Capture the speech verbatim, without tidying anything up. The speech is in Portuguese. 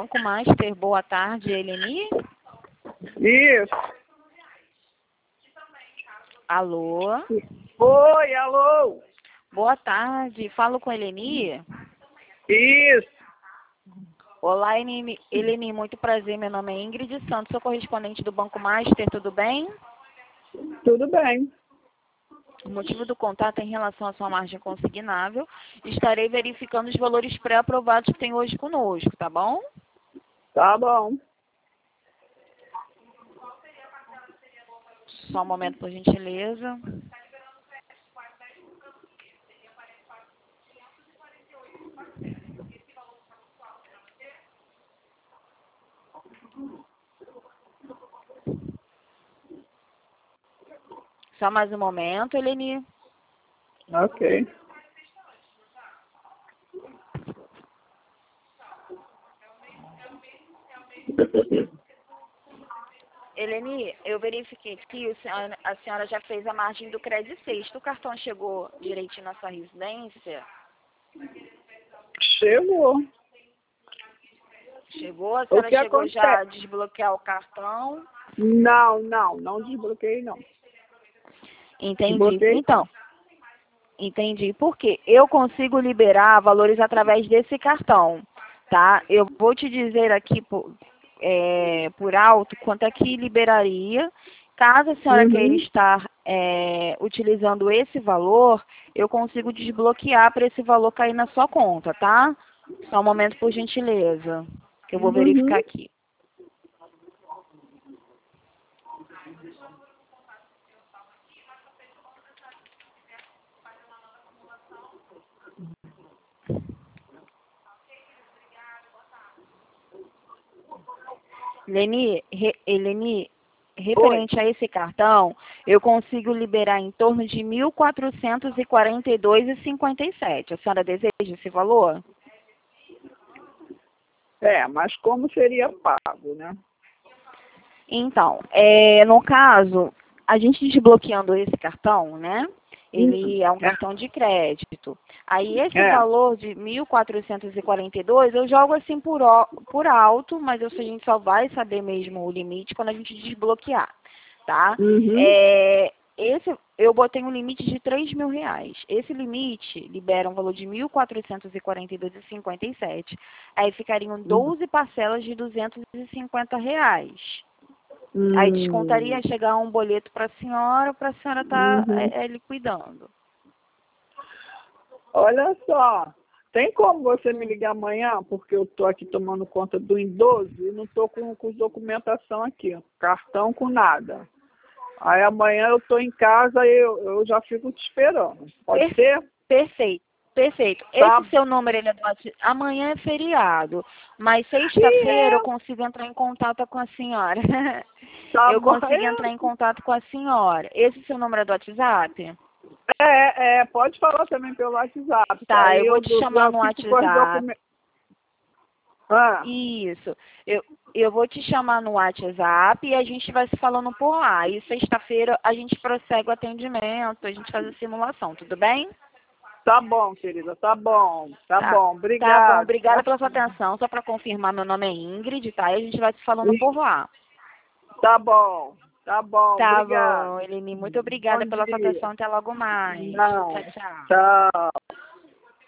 Banco Master. Boa tarde, Eleni. Isso. Alô? Oi, alô? Boa tarde. Falo com a Eleni? Isso. Olá, Eleni. Eleni, muito prazer. Meu nome é Ingrid Santos, sou correspondente do Banco Master. Tudo bem? Tudo bem. O motivo do contato é em relação à sua margem consignável. Estarei verificando os valores pré-aprovados que tem hoje conosco, tá bom? Tá bom. Só um momento, por gentileza. Só mais um momento, Eleni. Ok. Eleni, eu verifiquei que o senhora- a senhora já fez a margem do crédito sexto. O cartão chegou direitinho na sua residência? Chegou. Chegou? A O senhora que chegou já a acontece? desbloquear o cartão? Não, não, não desbloqueei, não. Entendi. Desbloqueei, Então, entendi. Por quê? Eu consigo liberar valores através desse cartão, tá? Eu vou te dizer aqui por, é, por alto quanto é que liberaria. Caso a senhora queira Uhum. estar é, utilizando esse valor, eu consigo desbloquear para esse valor cair na sua conta, tá? Só um momento, por gentileza, que eu vou Uhum. verificar aqui. Leni, re, Eleni, Oi. referente a esse cartão, eu consigo liberar em torno de mil quatrocentos e quarenta e dois reais e cinquenta e sete. A senhora deseja esse valor? É, mas como seria pago, né? Então, é, no caso, a gente desbloqueando esse cartão, né? Hum. Ele é um É. cartão de crédito. Aí esse É. valor de mil quatrocentos e quarenta e dois eu jogo assim por, ó- por alto, mas eu, a gente só vai saber mesmo o limite quando a gente desbloquear, tá? Uhum. É, esse, eu botei um limite de três mil reais. Esse limite libera um valor de mil quatrocentos e quarenta e dois reais e cinquenta e sete. Aí ficariam Uhum. doze parcelas de duzentos e cinquenta reais. Aí Hum. descontaria chegar um boleto para a senhora, para a senhora estar Uhum. é, é, liquidando. Olha só, tem como você me ligar amanhã, porque eu estou aqui tomando conta do idoso e não estou com, com documentação aqui, cartão com nada. Aí amanhã eu estou em casa e eu, eu já fico te esperando. Pode Per- ser? perfeito, perfeito. Tá. Esse seu número, ele é do WhatsApp. Amanhã é feriado, mas E sexta-feira eu é, consigo entrar em contato com a senhora. tá Eu bom. consigo entrar em contato com a senhora. Esse seu número é do WhatsApp? É, é, é, pode falar também pelo WhatsApp. Tá? Tá, Aí eu vou eu, te eu chamar já no fico com os WhatsApp. documentos. Ah, Isso. Eu, eu vou te chamar no WhatsApp e a gente vai se falando por lá. E sexta-feira a gente prossegue o atendimento, a gente faz a simulação, tudo bem? tá bom, querida, tá bom. Tá Tá, bom, tá bom, obrigado. obrigada pela sua atenção. Só para confirmar, meu nome é Ingrid, tá? E a gente vai se falando E por lá. tá bom, tá bom, Tá obrigado. bom, Eleni, muito Bom obrigada pela sua dia. atenção. Até logo mais. Tchau, Não, tchau. tchau.